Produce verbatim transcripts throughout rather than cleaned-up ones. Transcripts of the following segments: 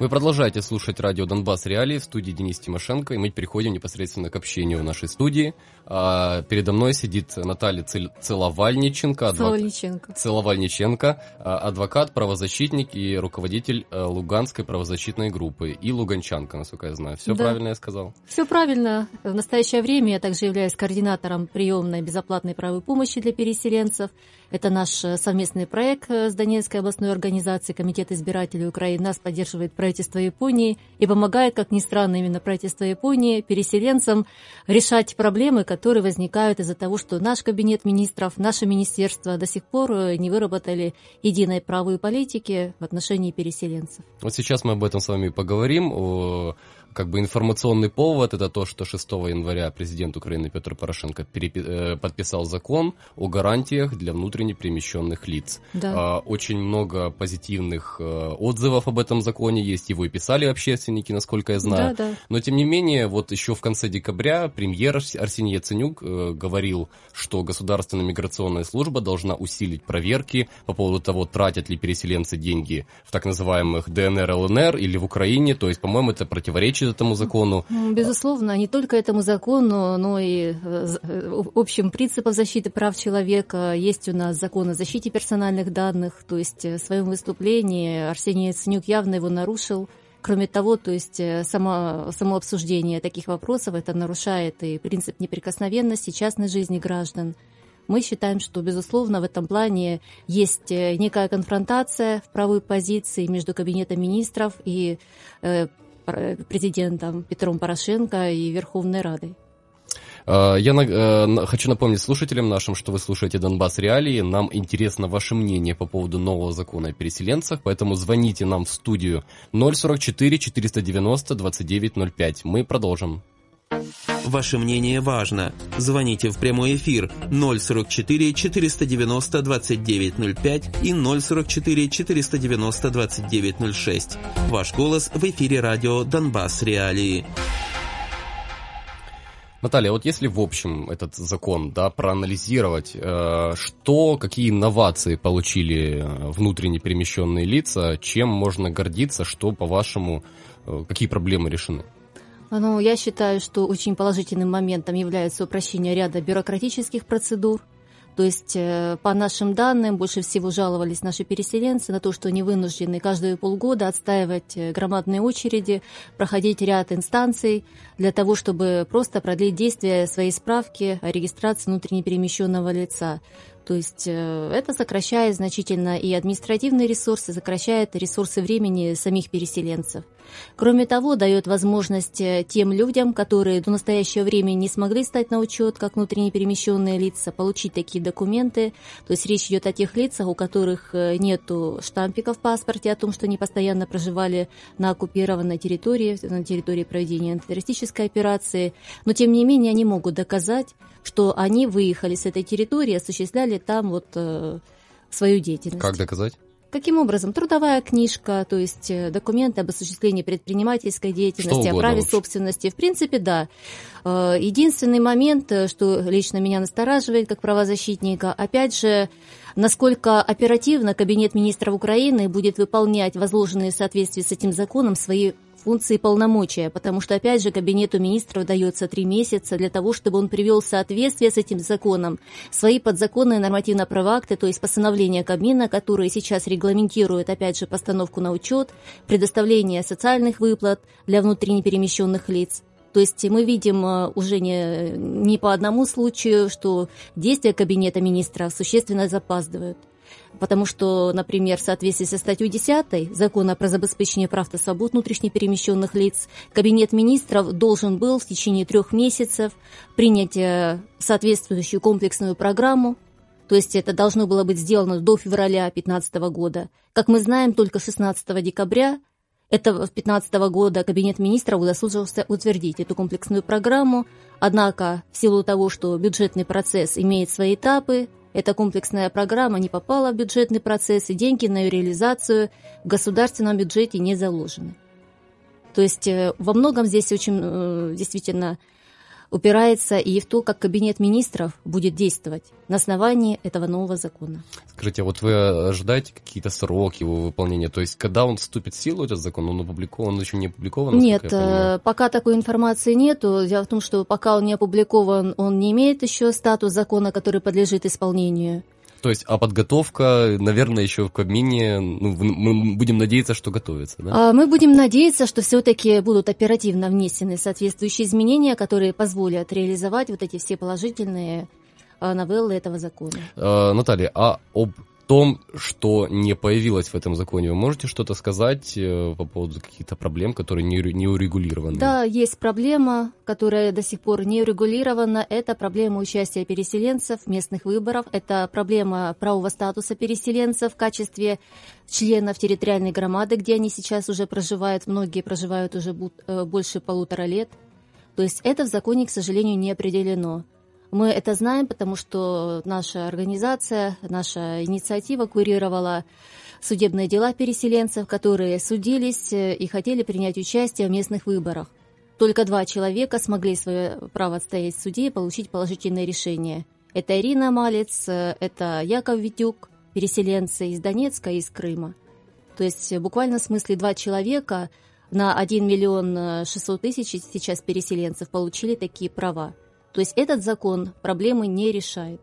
Вы продолжаете слушать радио «Донбасс Реалии», в студии Денис Тимошенко, и мы переходим непосредственно к общению в нашей студии. А, передо мной сидит Наталья Цел... Целовальниченко, адвок... Целовальниченко, адвокат, правозащитник и руководитель Луганской правозащитной группы, и луганчанка, насколько я знаю. Все да. правильно я сказал? Все правильно. В настоящее время я также являюсь координатором приемной безоплатной правовой помощи для переселенцев. Это наш совместный проект с Донецкой областной организацией «Комитет избирателей Украины». Нас поддерживает правительство Японии и помогает, как ни странно, именно правительство Японии переселенцам решать проблемы, которые возникают из-за того, что наш кабинет министров, наше министерство до сих пор не выработали единой правовой политики в отношении переселенцев. Вот сейчас мы об этом с вами поговорим. О, как бы информационный повод – это то, что шестого января президент Украины Петр Порошенко перепи- подписал закон о гарантиях для внутренне перемещенных лиц. Да. Очень много позитивных отзывов об этом законе есть, его и писали общественники, насколько я знаю. Да, да. Но тем не менее, вот еще в конце декабря премьер Арсений Яценюк говорил, что Государственная миграционная служба должна усилить проверки по поводу того, тратят ли переселенцы деньги в так называемых ДНР, ЛНР или в Украине. То есть, по-моему, это противоречит этому закону. Безусловно, не только этому закону, но и общим принципам защиты прав человека. Есть у нас закон о защите персональных данных, то есть в своем выступлении Арсений Яценюк явно его нарушил. Кроме того, то есть само, само обсуждение таких вопросов, это нарушает и принцип неприкосновенности частной жизни граждан. Мы считаем, что, безусловно, в этом плане есть некая конфронтация в правовой позиции между Кабинетом министров и э, президентом Петром Порошенко и Верховной Радой. Я на, хочу напомнить слушателям нашим, что вы слушаете «Донбасс Реалии». Нам интересно ваше мнение по поводу нового закона о переселенцах, поэтому звоните нам в студию ноль сорок четыре четыреста девяносто двадцать девять ноль пять. Мы продолжим. Ваше мнение важно. Звоните в прямой эфир ноль сорок четыре четыреста девяносто двадцать девять ноль пять и ноль сорок четыре четыреста девяносто двадцать девять ноль шесть. Ваш голос в эфире радио «Донбасс Реалии». Наталья, вот если в общем этот закон, да, проанализировать, э, что, какие инновации получили внутренне перемещенные лица, чем можно гордиться, что, по-вашему, э, какие проблемы решены? Ну, я считаю, что очень положительным моментом является упрощение ряда бюрократических процедур. То есть, по нашим данным, больше всего жаловались наши переселенцы на то, что они вынуждены каждые полгода отстаивать громадные очереди, проходить ряд инстанций для того, чтобы просто продлить действие своей справки о регистрации внутренне перемещенного лица. То есть это сокращает значительно и административные ресурсы, сокращает ресурсы времени самих переселенцев. Кроме того, дает возможность тем людям, которые до настоящего времени не смогли стать на учет как внутренне перемещенные лица, получить такие документы. То есть речь идет о тех лицах, у которых нет штампика в паспорте о том, что они постоянно проживали на оккупированной территории, на территории проведения антитеррористической операции. Но тем не менее они могут доказать, что они выехали с этой территории, осуществляли там вот э, свою деятельность. Как доказать? Каким образом? Трудовая книжка, то есть документы об осуществлении предпринимательской деятельности, о праве собственности. В принципе, да. Единственный момент, что лично меня настораживает как правозащитника, опять же, насколько оперативно Кабинет министров Украины будет выполнять возложенные в соответствии с этим законом свои функции и полномочия, потому что, опять же, Кабинету министров дается три месяца для того, чтобы он привел в соответствие с этим законом свои подзаконные нормативно-правовые акты, то есть постановления Кабмина, которые сейчас регламентируют, опять же, постановку на учет, предоставление социальных выплат для внутренне перемещенных лиц. То есть мы видим уже не, не по одному случаю, что действия Кабинета министров существенно запаздывают. Потому что, например, в соответствии со статьей десятой Закона про забеспечение прав и свобод внутренне перемещенных лиц, Кабинет министров должен был в течение трех месяцев принять соответствующую комплексную программу. То есть это должно было быть сделано до февраля две тысячи пятнадцатого года. Как мы знаем, только шестнадцатого декабря этого две тысячи пятнадцатого года Кабинет министров удосужился утвердить эту комплексную программу. Однако, в силу того, что бюджетный процесс имеет свои этапы, эта комплексная программа не попала в бюджетный процесс, и деньги на ее реализацию в государственном бюджете не заложены. То есть во многом здесь очень действительно упирается и в то, как Кабинет министров будет действовать на основании этого нового закона. Скажите, а вот вы ожидаете какие-то сроки его выполнения? То есть, когда он вступит в силу, этот закон, он опубликован, он еще не опубликован? Нет, пока такой информации нету. Дело в том, что пока он не опубликован, он не имеет еще статус закона, который подлежит исполнению. То есть, а подготовка, наверное, еще в Кабмине, ну, мы будем надеяться, что готовится, да? Мы будем надеяться, что все-таки будут оперативно внесены соответствующие изменения, которые позволят реализовать вот эти все положительные новеллы этого закона. А, Наталья, а об том, что не появилось в этом законе, вы можете что-то сказать по поводу каких-то проблем, которые не, не урегулированы? Да, есть проблема, которая до сих пор не урегулирована. Это проблема участия переселенцев в местных выборах. Это проблема правового статуса переселенцев в качестве членов территориальной громады, где они сейчас уже проживают. Многие проживают уже больше полутора лет. То есть это в законе, к сожалению, не определено. Мы это знаем, потому что наша организация, наша инициатива курировала судебные дела переселенцев, которые судились и хотели принять участие в местных выборах. Только два человека смогли свое право отстоять в суде и получить положительное решение. Это Ирина Малец, это Яков Витюк, переселенцы из Донецка и из Крыма. То есть буквально в смысле два человека на один миллион шестьсот тысяч сейчас переселенцев получили такие права. То есть этот закон проблемы не решает.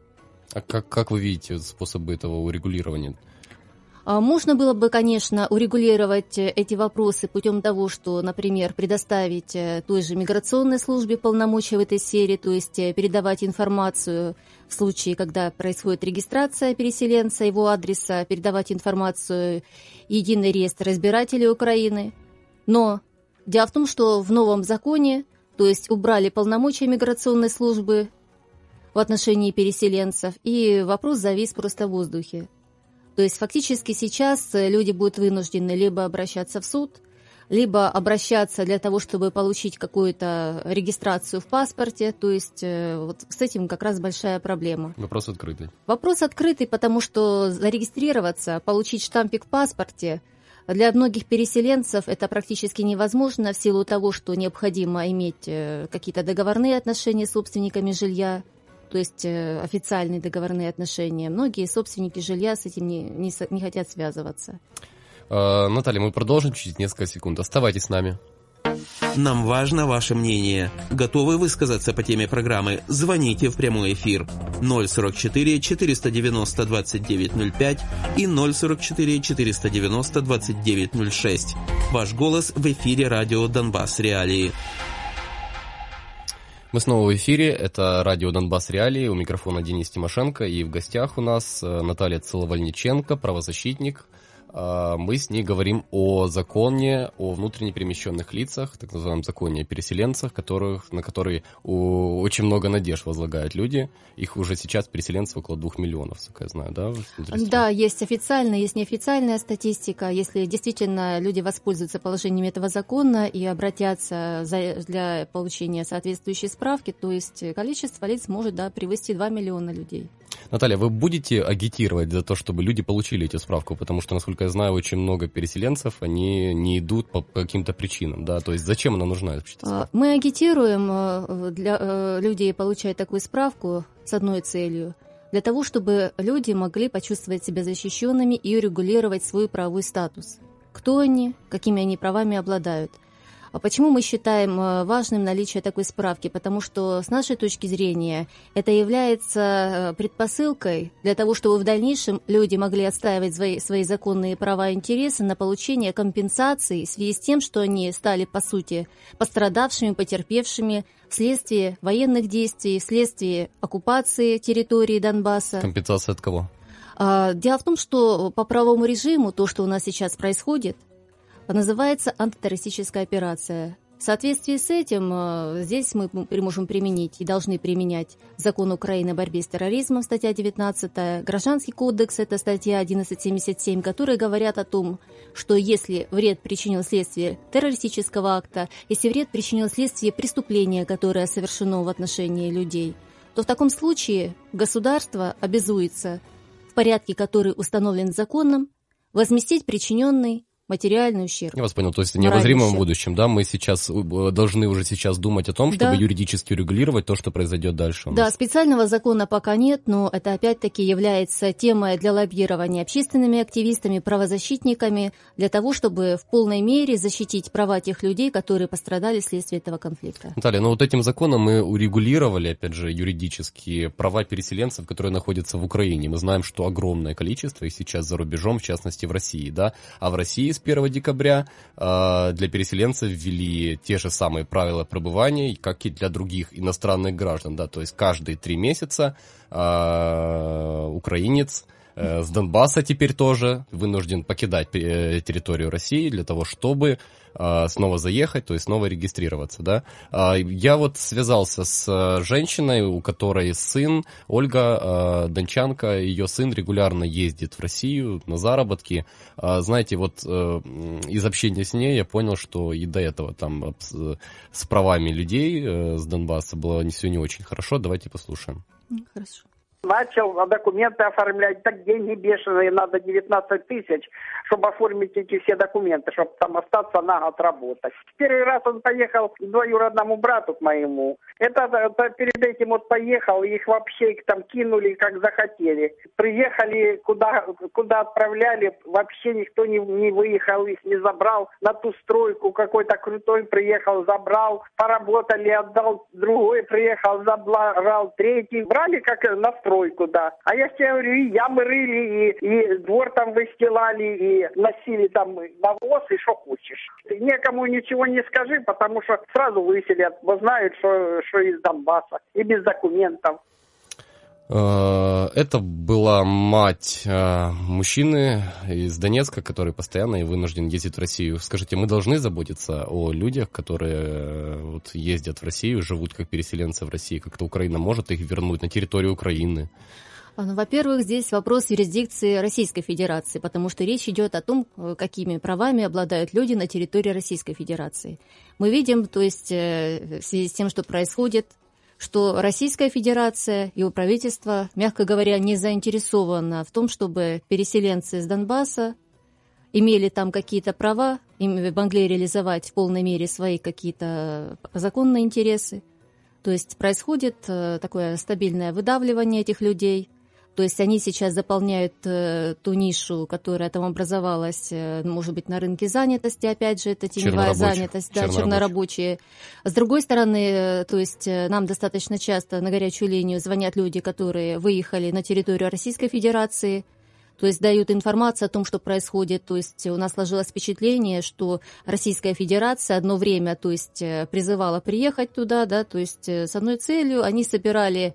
А как, как вы видите способы этого урегулирования? Можно было бы, конечно, урегулировать эти вопросы путем того, что, например, предоставить той же миграционной службе полномочия в этой сфере, то есть передавать информацию в случае, когда происходит регистрация переселенца, его адреса, передавать информацию в Единый реестр избирателей Украины. Но дело в том, что в новом законе, то есть убрали полномочия миграционной службы в отношении переселенцев, и вопрос завис просто в воздухе. То есть фактически сейчас люди будут вынуждены либо обращаться в суд, либо обращаться для того, чтобы получить какую-то регистрацию в паспорте. То есть вот с этим как раз большая проблема. Вопрос открытый. Вопрос открытый, потому что зарегистрироваться, получить штампик в паспорте для многих переселенцев это практически невозможно в силу того, что необходимо иметь какие-то договорные отношения с собственниками жилья, то есть официальные договорные отношения. Многие собственники жилья с этим не, не, не хотят связываться. А, Наталья, мы продолжим через несколько секунд. Оставайтесь с нами. Нам важно ваше мнение. Готовы высказаться по теме программы? Звоните в прямой эфир ноль сорок четыре четыреста девяносто двадцать девять ноль пять и ноль сорок четыре четыреста девяносто двадцать девять ноль шесть. Ваш голос в эфире радио «Донбасс Реалии». Мы снова в эфире. Это радио «Донбасс Реалии». У микрофона Денис Тимошенко. И в гостях у нас Наталья Целовальниченко, правозащитник. Мы с ней говорим о законе о внутренне перемещенных лицах, так называемом законе о переселенцах, которых, на которые у, очень много надежд возлагают люди. Их уже сейчас переселенцев около двух миллионов, как я знаю, да? Да, есть официальная, есть неофициальная статистика. Если действительно люди воспользуются положениями этого закона и обратятся за, для получения соответствующей справки, то есть количество лиц может, да, превысить два миллиона людей. Наталья, вы будете агитировать за то, чтобы люди получили эту справку? Потому что, насколько я знаю, очень много переселенцев, они не идут по каким-то причинам, да? То есть зачем она нужна, эта справка? Мы агитируем для людей получать такую справку с одной целью. Для того, чтобы люди могли почувствовать себя защищенными и урегулировать свой правовой статус. Кто они, какими они правами обладают. А почему мы считаем важным наличие такой справки? Потому что, с нашей точки зрения, это является предпосылкой для того, чтобы в дальнейшем люди могли отстаивать свои, свои законные права и интересы на получение компенсации в связи с тем, что они стали, по сути, пострадавшими, потерпевшими вследствие военных действий, вследствие оккупации территории Донбасса. Компенсация от кого? Дело в том, что по правовому режиму то, что у нас сейчас происходит, называется антитеррористическая операция. В соответствии с этим здесь мы можем применить и должны применять Закон Украины о борьбе с терроризмом, статья девятнадцатая, Гражданский кодекс, это статья одиннадцать семьдесят семь, которые говорят о том, что если вред причинил вследствие террористического акта, если вред причинил вследствие преступления, которое совершено в отношении людей, то в таком случае государство обязуется в порядке, который установлен законом, возместить причиненный материальный ущерб. Я вас понял, то есть в необозримом будущем, да, мы сейчас должны уже сейчас думать о том, чтобы да. юридически регулировать то, что произойдет дальше у нас. Да, специального закона пока нет, но это опять-таки является темой для лоббирования общественными активистами, правозащитниками, для того, чтобы в полной мере защитить права тех людей, которые пострадали вследствие этого конфликта. Наталья, ну вот этим законом мы урегулировали, опять же, юридически права переселенцев, которые находятся в Украине. Мы знаем, что огромное количество их сейчас за рубежом, в частности в России, да, а в России с первого декабря э, для переселенцев ввели те же самые правила пребывания, как и для других иностранных граждан, да, то есть каждые три месяца э, украинец э, с Донбасса теперь тоже вынужден покидать э, территорию России для того, чтобы э, снова заехать, то есть снова регистрироваться, да. Э, я вот связался с женщиной, у которой сын, Ольга, э, дончанка, ее сын регулярно ездит в Россию на заработки. Э, знаете, вот э, из общения с ней я понял, что и до этого там с, с правами людей э, с Донбасса было не все не очень хорошо. Давайте послушаем. Хорошо. Начал документы оформлять, так деньги бешеные, надо девятнадцать тысяч, чтобы оформить эти все документы, чтобы там остаться на год работать. Первый раз он поехал к двоюродному брату к моему. Это, это перед этим вот поехал, их вообще там кинули, как захотели. Приехали, куда, куда отправляли, вообще никто не, не выехал, их не забрал. На ту стройку какой-то крутой приехал, забрал, поработали, отдал, другой приехал, забрал, третий. Брали как на стройку, да. А я тебе говорю, и ямы рыли, и, и двор там выстилали, и носили там навоз, и что хочешь. Никому ничего не скажи, потому что сразу выселят, бо знают, что, что из Донбасса, и без документов. Это была мать мужчины из Донецка, который постоянно и вынужден ездить в Россию. Скажите, мы должны заботиться о людях, которые вот ездят в Россию, живут как переселенцы в России? Как-то Украина может их вернуть на территорию Украины? Ну, во-первых, здесь вопрос юрисдикции Российской Федерации, потому что речь идет о том, какими правами обладают люди на территории Российской Федерации. Мы видим, то есть в связи с тем, что происходит, что Российская Федерация, его правительство, мягко говоря, не заинтересовано в том, чтобы переселенцы из Донбасса имели там какие-то права, могли реализовать в полной мере свои какие-то законные интересы. То есть происходит такое стабильное выдавливание этих людей. То есть они сейчас заполняют э, ту нишу, которая там образовалась, э, может быть, на рынке занятости, опять же, это теневая занятость, да, чернорабочие. С другой стороны, э, то есть э, нам достаточно часто на горячую линию звонят люди, которые выехали на территорию Российской Федерации, то есть дают информацию о том, что происходит. То есть у нас сложилось впечатление, что Российская Федерация одно время, то есть призывала приехать туда, да, то есть с одной целью они собирали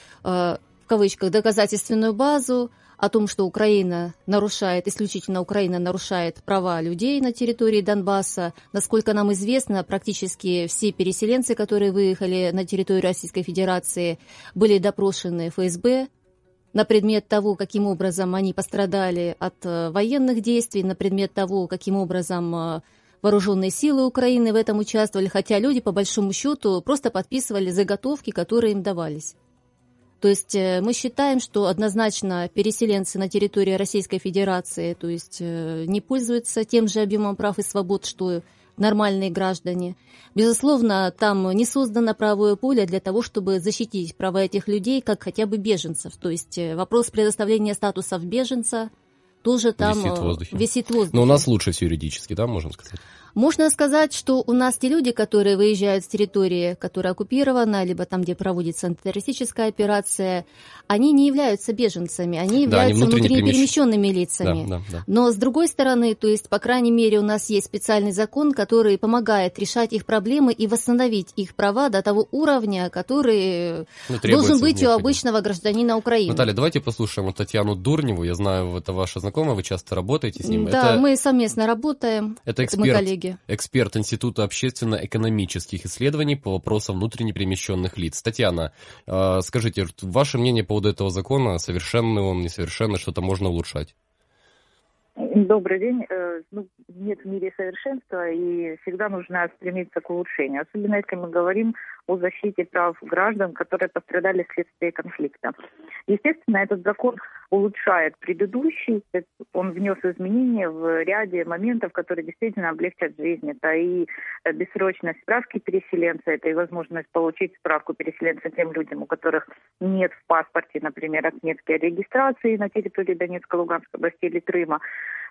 э, в кавычках, доказательственную базу о том, что Украина нарушает, исключительно Украина нарушает права людей на территории Донбасса. Насколько нам известно, практически все переселенцы, которые выехали на территорию Российской Федерации, были допрошены эф эс бэ на предмет того, каким образом они пострадали от военных действий, на предмет того, каким образом вооруженные силы Украины в этом участвовали, хотя люди, по большому счету, просто подписывали заготовки, которые им давались. То есть мы считаем, что однозначно переселенцы на территории Российской Федерации, то есть не пользуются тем же объемом прав и свобод, что нормальные граждане. Безусловно, там не создано правовое поле для того, чтобы защитить права этих людей, как хотя бы беженцев. То есть вопрос предоставления статусов беженца тоже там висит в воздухе. Висит в воздухе. Но у нас лучше все юридически, да, можем сказать? Можно сказать, что у нас те люди, которые выезжают с территории, которая оккупирована, либо там, где проводится антитеррористическая операция, они не являются беженцами, они являются да, они внутренне, внутренне перемещенными лицами. Да, да, да. Но с другой стороны, то есть, по крайней мере, у нас есть специальный закон, который помогает решать их проблемы и восстановить их права до того уровня, который ну, должен быть у обычного гражданина Украины. Наталья, давайте послушаем Татьяну Дурневу. Я знаю, это ваша знакомая, вы часто работаете с ним. Да, это... мы совместно работаем. Это эксперт. Мы коллеги. Эксперт Института общественно-экономических исследований по вопросам внутренне перемещенных лиц. Татьяна, э, скажите, ваше мнение по поводу этого закона, совершенный он, несовершенный, что-то можно улучшать? Добрый день. Ну, нет в мире совершенства, и всегда нужно стремиться к улучшению. Особенно если мы говорим о защите прав граждан, которые пострадали вследствие конфликта. Естественно, этот закон улучшает предыдущий. Он внес изменения в ряде моментов, которые действительно облегчат жизнь. Это и бессрочность справки переселенца, это и возможность получить справку переселенца тем людям, у которых нет в паспорте, например, отметки о регистрации на территории Донецкой, Луганской области или Крыма.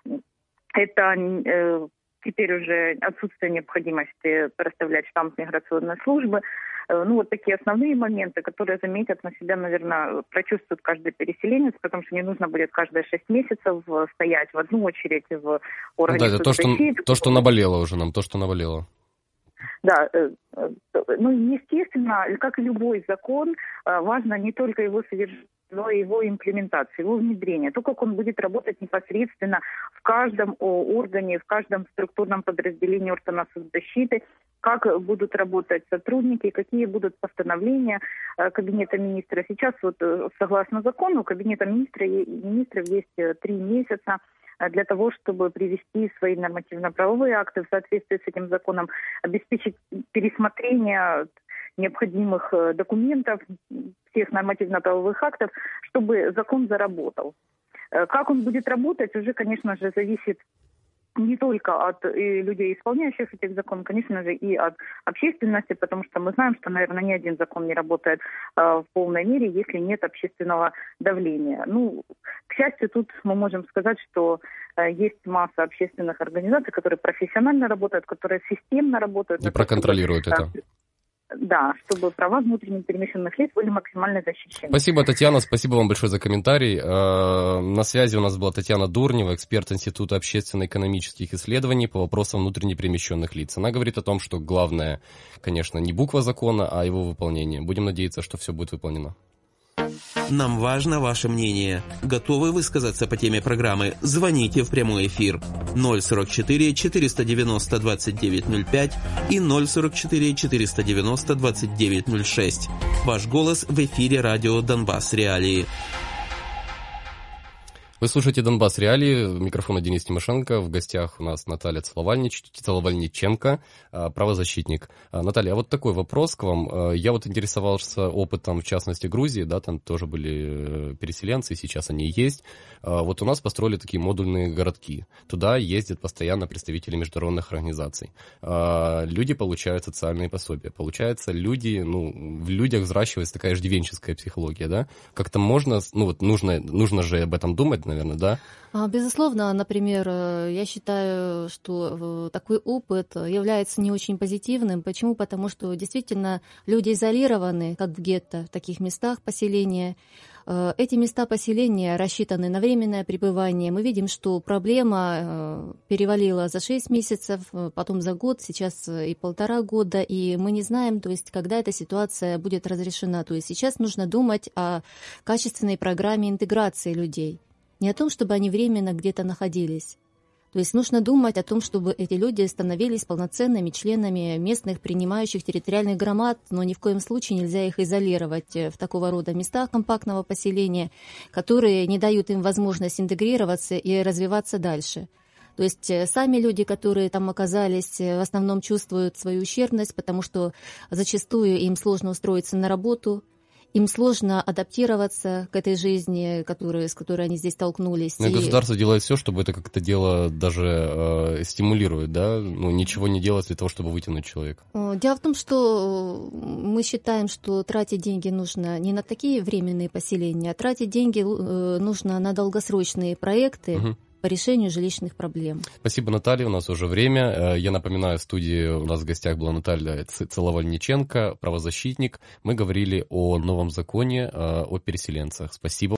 Это э, теперь уже отсутствие необходимости проставлять штамп миграционной службы. Э, ну, вот такие основные моменты, которые заметят на себя, наверное, прочувствует каждый переселенец, потому что не нужно будет каждые шесть месяцев стоять в одну очередь в органе ну, да, это то, что, то, что наболело уже нам, то, что наболело. Да, э, э, ну, естественно, как и любой закон, э, важно не только его содержание, но и его имплементация, его внедрение, то, как он будет работать непосредственно в каждом органе, в каждом структурном подразделении органов соцзащиты, как будут работать сотрудники, какие будут постановления Кабинета министров. Сейчас вот согласно закону Кабинета министра, министров есть три месяца для того, чтобы привести свои нормативно-правовые акты в соответствии с этим законом, обеспечить пересмотрение необходимых документов, всех нормативно-правовых актов, чтобы закон заработал. Как он будет работать, уже, конечно же, зависит не только от и людей, исполняющих этих законов, конечно же, и от общественности, потому что мы знаем, что, наверное, ни один закон не работает э, в полной мере, если нет общественного давления. Ну, к счастью, тут мы можем сказать, что э, есть масса общественных организаций, которые профессионально работают, которые системно работают. И проконтролируют это. Да, чтобы права внутренне перемещенных лиц были максимально защищены. Спасибо, Татьяна, спасибо вам большое за комментарий. На связи у нас была Татьяна Дурнева, эксперт Института общественно-экономических исследований по вопросам внутренне перемещенных лиц. Она говорит о том, что главное, конечно, не буква закона, а его выполнение. Будем надеяться, что все будет выполнено. Нам важно ваше мнение. Готовы высказаться по теме программы? Звоните в прямой эфир ноль сорок четыре четыреста девяносто двадцать девять ноль пять и ноль сорок четыре четыреста девяносто двадцать девять ноль шесть. Ваш голос в эфире радио «Донбасс Реалии». Вы слушаете «Донбасс Реалии», у микрофона Денис Тимошенко, в гостях у нас Наталья Целовальнич, Целовальниченко, правозащитник. Наталья, а вот такой вопрос к вам. Я вот интересовался опытом, в частности, Грузии, да, там тоже были переселенцы, сейчас они есть. Вот у нас построили такие модульные городки. Туда ездят постоянно представители международных организаций. Люди получают социальные пособия. Получается, люди, ну, в людях взращивается такая иждивенческая психология, да? Как-то можно, ну вот нужно, нужно же об этом думать, наверное, да? Безусловно, например, я считаю, что такой опыт является не очень позитивным. Почему? Потому что действительно люди изолированы, как в гетто, в таких местах поселения. Эти места поселения рассчитаны на временное пребывание. Мы видим, что проблема перевалила за шесть месяцев, потом за год, сейчас и полтора года, и мы не знаем, то есть, когда эта ситуация будет разрешена. То есть сейчас нужно думать о качественной программе интеграции людей. Не о том, чтобы они временно где-то находились. То есть нужно думать о том, чтобы эти люди становились полноценными членами местных принимающих территориальных громад, но ни в коем случае нельзя их изолировать в такого рода местах компактного поселения, которые не дают им возможность интегрироваться и развиваться дальше. То есть сами люди, которые там оказались, в основном чувствуют свою ущербность, потому что зачастую им сложно устроиться на работу, им сложно адаптироваться к этой жизни, который, с которой они здесь столкнулись. Но и государство делает все, чтобы это как-то дело даже э, стимулирует, да? Ну, ничего не делать для того, чтобы вытянуть человека. Дело в том, что мы считаем, что тратить деньги нужно не на такие временные поселения, а тратить деньги нужно на долгосрочные проекты, угу. по решению жилищных проблем. Спасибо, Наталья. У нас уже время. Я напоминаю, в студии у нас в гостях была Наталья Целовальниченко, правозащитник. Мы говорили о новом законе о переселенцах. Спасибо.